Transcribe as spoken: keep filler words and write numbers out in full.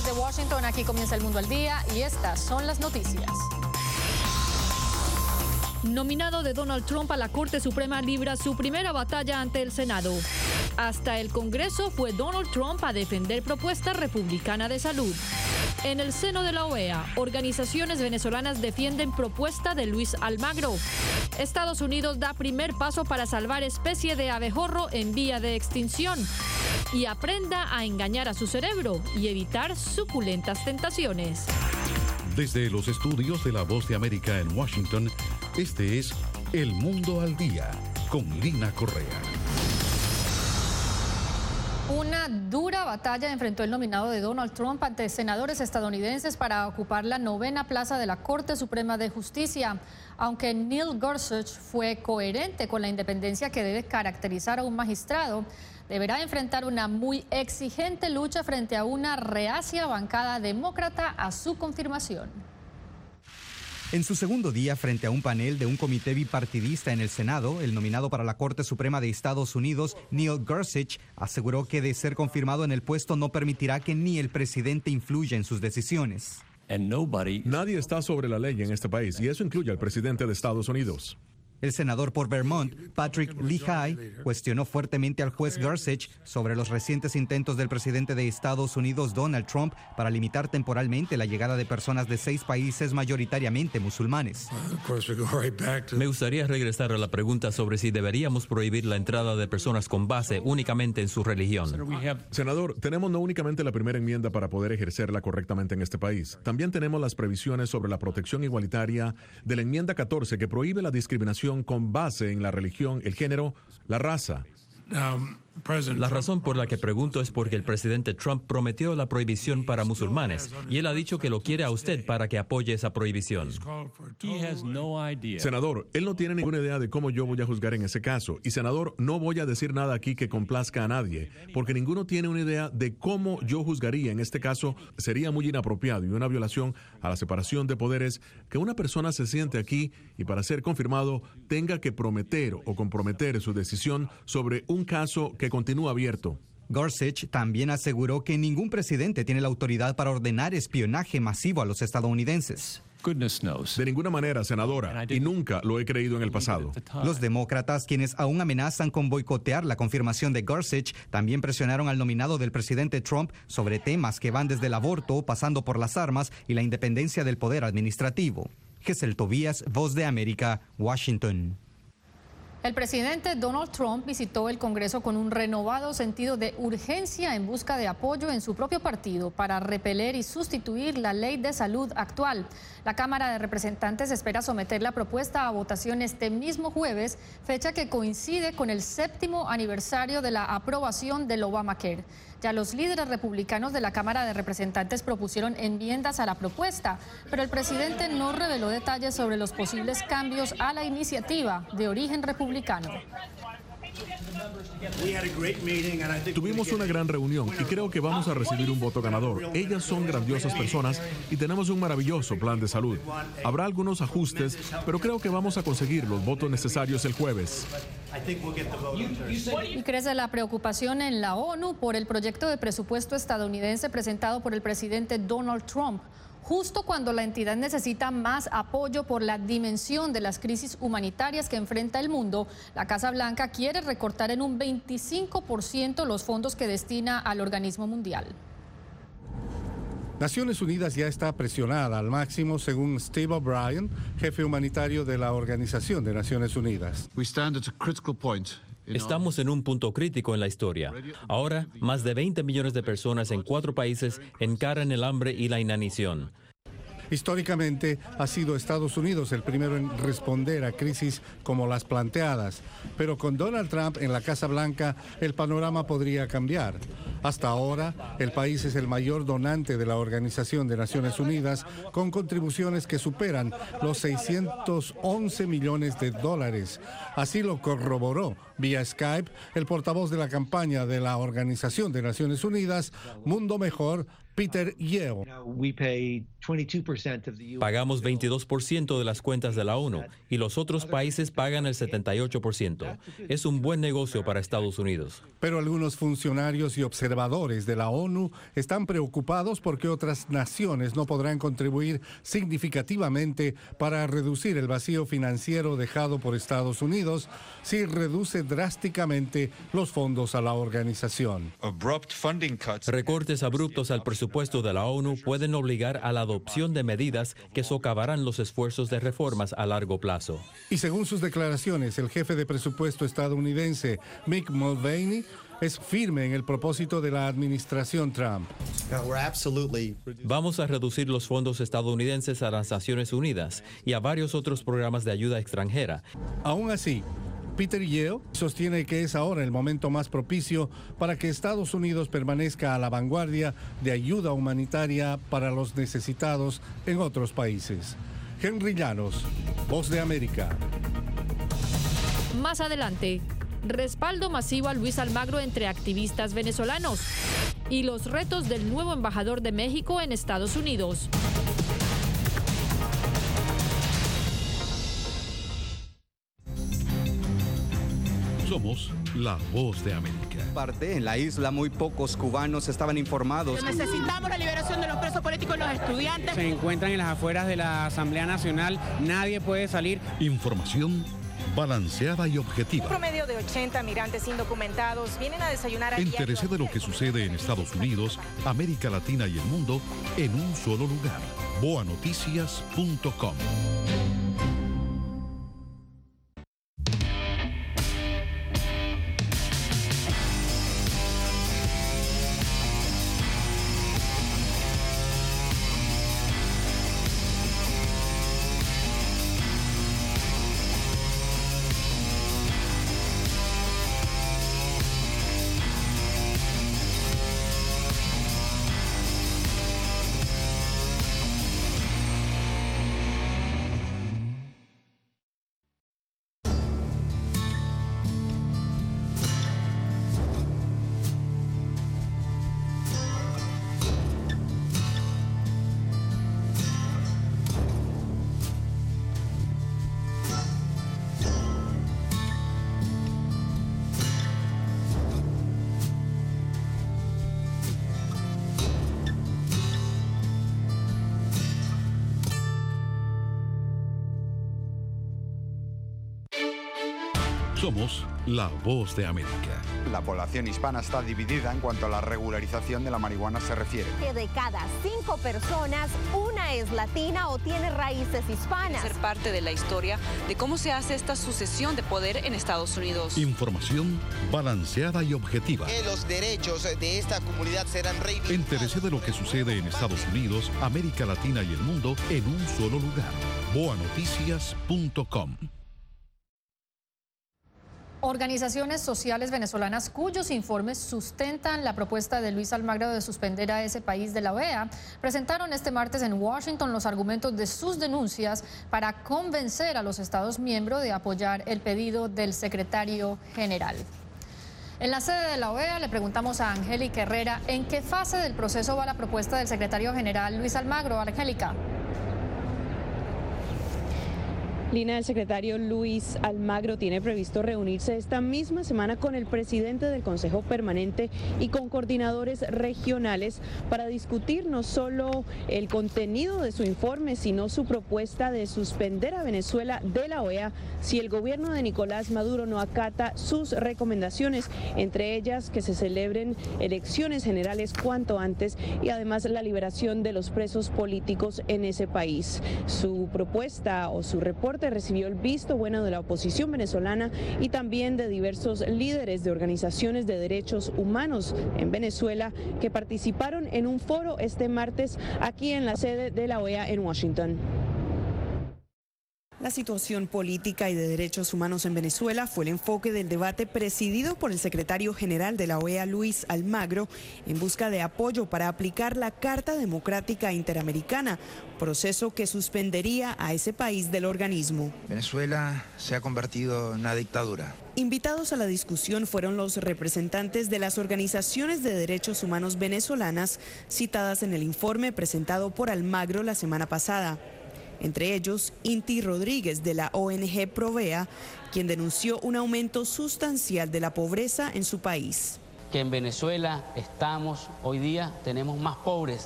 Desde Washington, aquí comienza El Mundo al Día y estas son las noticias. Nominado de Donald Trump a la Corte Suprema libra su primera batalla ante el Senado. Hasta el Congreso fue Donald Trump a defender propuesta republicana de salud. En el seno de la O E A, organizaciones venezolanas defienden propuesta de Luis Almagro. Estados Unidos da primer paso para salvar especie de abejorro en vía de extinción. Y aprenda a engañar a su cerebro y evitar suculentas tentaciones. Desde los estudios de La Voz de América en Washington, este es El Mundo al Día, con Lina Correa. Una dura batalla enfrentó el nominado de Donald Trump ante senadores estadounidenses para ocupar la novena plaza de la Corte Suprema de Justicia. Aunque Neil Gorsuch fue coherente con la independencia que debe caracterizar a un magistrado, deberá enfrentar una muy exigente lucha frente a una reacia bancada demócrata a su confirmación. En su segundo día, frente a un panel de un comité bipartidista en el Senado, el nominado para la Corte Suprema de Estados Unidos, Neil Gorsuch, aseguró que de ser confirmado en el puesto no permitirá que ni el presidente influya en sus decisiones. Nadie está sobre la ley en este país, y eso incluye al presidente de Estados Unidos. El senador por Vermont, Patrick Leahy, cuestionó fuertemente al juez Gorsuch sobre los recientes intentos del presidente de Estados Unidos, Donald Trump, para limitar temporalmente la llegada de personas de seis países mayoritariamente musulmanes. Me gustaría regresar a la pregunta sobre si deberíamos prohibir la entrada de personas con base únicamente en su religión. Senador, tenemos no únicamente la primera enmienda para poder ejercerla correctamente en este país. También tenemos las previsiones sobre la protección igualitaria de la enmienda catorce que prohíbe la discriminación con base en la religión, el género, la raza. La razón por la que pregunto es porque el presidente Trump prometió la prohibición para musulmanes y él ha dicho que lo quiere a usted para que apoye esa prohibición. Senador, él no tiene ninguna idea de cómo yo voy a juzgar en ese caso. Y senador, no voy a decir nada aquí que complazca a nadie, porque ninguno tiene una idea de cómo yo juzgaría en este caso. Sería muy inapropiado y una violación a la separación de poderes que una persona se siente aquí y para ser confirmado tenga que prometer o comprometer su decisión sobre un caso que continúa abierto. Gorsuch también aseguró que ningún presidente tiene la autoridad para ordenar espionaje masivo a los estadounidenses. De ninguna manera, senadora, y nunca lo he creído en el pasado. Los demócratas, quienes aún amenazan con boicotear la confirmación de Gorsuch, también presionaron al nominado del presidente Trump sobre temas que van desde el aborto, pasando por las armas y la independencia del poder administrativo. Gesell Tobías, Voz de América, Washington. El presidente Donald Trump visitó el Congreso con un renovado sentido de urgencia en busca de apoyo en su propio partido para repeler y sustituir la ley de salud actual. La Cámara de Representantes espera someter la propuesta a votación este mismo jueves, fecha que coincide con el séptimo aniversario de la aprobación del Obamacare. Ya los líderes republicanos de la Cámara de Representantes propusieron enmiendas a la propuesta, pero el presidente no reveló detalles sobre los posibles cambios a la iniciativa de origen republicano. Tuvimos una gran reunión y creo que vamos a recibir un voto ganador. Ellas son grandiosas personas y tenemos un maravilloso plan de salud. Habrá algunos ajustes, pero creo que vamos a conseguir los votos necesarios el jueves. Y crece la preocupación en la ONU por el proyecto de presupuesto estadounidense presentado por el presidente Donald Trump, justo cuando la entidad necesita más apoyo por la dimensión de las crisis humanitarias que enfrenta el mundo. La Casa Blanca quiere recortar en un veinticinco por ciento los fondos que destina al organismo mundial. Naciones Unidas ya está presionada al máximo, según Steve O'Brien, jefe humanitario de la Organización de Naciones Unidas. Estamos en un punto crítico en la historia. Ahora, más de veinte millones de personas en cuatro países encaran el hambre y la inanición. Históricamente ha sido Estados Unidos el primero en responder a crisis como las planteadas, pero con Donald Trump en la Casa Blanca el panorama podría cambiar. Hasta ahora, el país es el mayor donante de la Organización de Naciones Unidas, con contribuciones que superan los seiscientos once millones de dólares. Así lo corroboró vía Skype el portavoz de la campaña de la Organización de Naciones Unidas, Mundo Mejor, Peter Yeo. Pagamos veintidós por ciento de las cuentas de la ONU y los otros países pagan el setenta y ocho por ciento. Es un buen negocio para Estados Unidos. Pero algunos funcionarios y observadores de la ONU están preocupados porque otras naciones no podrán contribuir significativamente para reducir el vacío financiero dejado por Estados Unidos si reduce drásticamente los fondos a la organización. Recortes abruptos al presupuesto de la ONU pueden obligar a la adopción de medidas que socavarán los esfuerzos de reformas a largo plazo. Y según sus declaraciones, el jefe de presupuesto estadounidense, Mick Mulvaney, es firme en el propósito de la administración Trump. Vamos a reducir los fondos estadounidenses a las Naciones Unidas y a varios otros programas de ayuda extranjera. Aún así, Peter Yeo sostiene que es ahora el momento más propicio para que Estados Unidos permanezca a la vanguardia de ayuda humanitaria para los necesitados en otros países. Henry Llanos, Voz de América. Más adelante, respaldo masivo a Luis Almagro entre activistas venezolanos y los retos del nuevo embajador de México en Estados Unidos. Somos la Voz de América. Parte en la isla, muy pocos cubanos estaban informados. Necesitamos la liberación de los presos políticos y los estudiantes. Se encuentran en las afueras de la Asamblea Nacional, nadie puede salir. Información balanceada y objetiva. Un promedio de ochenta migrantes indocumentados vienen a desayunar a Entérese de lo que sucede en Estados Unidos, América Latina y el mundo en un solo lugar. boa noticias punto com. Somos la Voz de América. La población hispana está dividida en cuanto a la regularización de la marihuana se refiere. Que de cada cinco personas, una es latina o tiene raíces hispanas. Ser parte de la historia de cómo se hace esta sucesión de poder en Estados Unidos. Información balanceada y objetiva. Que los derechos de esta comunidad serán reivindicados. Entérese de lo que sucede en Estados Unidos, América Latina y el mundo en un solo lugar. boa noticias punto com. Organizaciones sociales venezolanas cuyos informes sustentan la propuesta de Luis Almagro de suspender a ese país de la O E A presentaron este martes en Washington los argumentos de sus denuncias para convencer a los Estados miembros de apoyar el pedido del secretario general. En la sede de la O E A le preguntamos a Angélica Herrera en qué fase del proceso va la propuesta del secretario general Luis Almagro. Angélica. Lina, el secretario Luis Almagro tiene previsto reunirse esta misma semana con el presidente del Consejo Permanente y con coordinadores regionales para discutir no solo el contenido de su informe, sino su propuesta de suspender a Venezuela de la O E A si el gobierno de Nicolás Maduro no acata sus recomendaciones, entre ellas que se celebren elecciones generales cuanto antes y además la liberación de los presos políticos en ese país. Su propuesta o su reporte recibió el visto bueno de la oposición venezolana y también de diversos líderes de organizaciones de derechos humanos en Venezuela que participaron en un foro este martes aquí en la sede de la O E A en Washington. La situación política y de derechos humanos en Venezuela fue el enfoque del debate presidido por el secretario general de la O E A, Luis Almagro, en busca de apoyo para aplicar la Carta Democrática Interamericana, proceso que suspendería a ese país del organismo. Venezuela se ha convertido en una dictadura. Invitados a la discusión fueron los representantes de las organizaciones de derechos humanos venezolanas citadas en el informe presentado por Almagro la semana pasada. Entre ellos, Inti Rodríguez de la O N G Provea, quien denunció un aumento sustancial de la pobreza en su país. Que en Venezuela estamos, hoy día tenemos más pobres